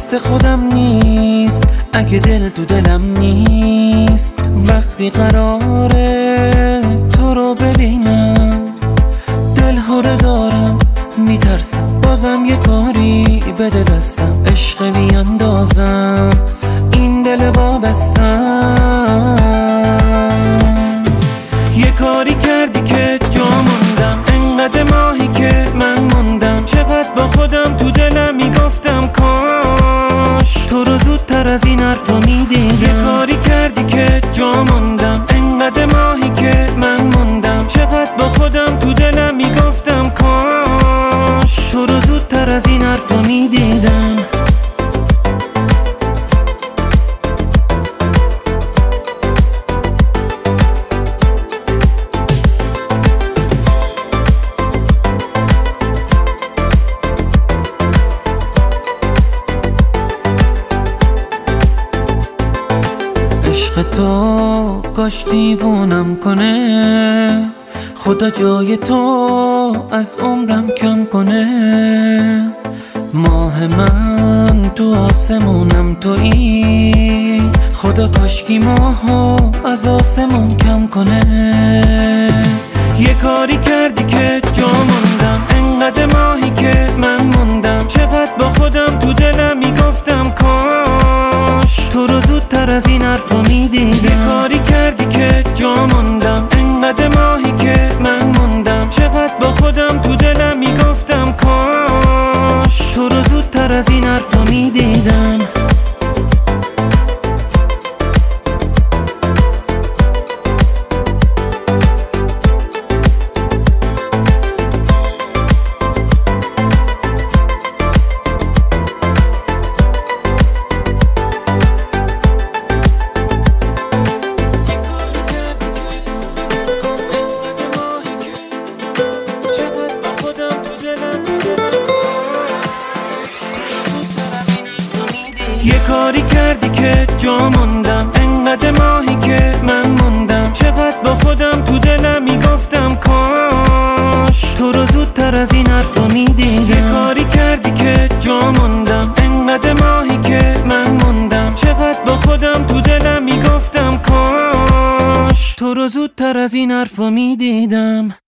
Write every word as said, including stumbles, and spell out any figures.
دست خودم نیست اگه دل تو دلم نیست. وقتی قراره تو رو ببینم دل هره دارم، میترسم بازم یه کاری بده دستم، عشق بیاندازم این دل وابستم. یه کاری کردی که جا موندم، انقدر ماهی که من موندم. چقدر با خودم تو دلم میگفتم کاش تو رو زودتر از این حرفا میدیدم. یه کاری کردی که جا موندم، انقدر ماهی که من موندم. چقدر با خودم تو دلم میگفتم کاش تو رو زودتر از این حرفا میدیدم. عشق تو کاش دیوونم کنه، خدا جای تو از عمرم کم کنه. ماه من تو آسمونم تویی، خدا کاشکی ماهو از آسمون کم کنه. یه کاری کردی که جا موندم، انقدر ماهی که من موندم. چقدر با خودم تو دلم میگفتم کاش تو رو زودتر از این حرفا میدیدم. یه کاری کردی که جا موندم، انقدر ماهی که من موندم. چقدر با خودم تو دلم میگفتم کاش تو رو زودتر از این حرفا میدیدم. یه کاری کردی که جا موندم، انقدر ماهی که من موندم. چقدر با خودم تو دلم میگفتم کاش تو رو زودتر از این حرفا میدیدم. یه کاری کردی که جا موندم، انقدر ماهی که من موندم. چقدر با خودم تو دلم میگفتم کاش تو رو زودتر از این حرفا میدیدم.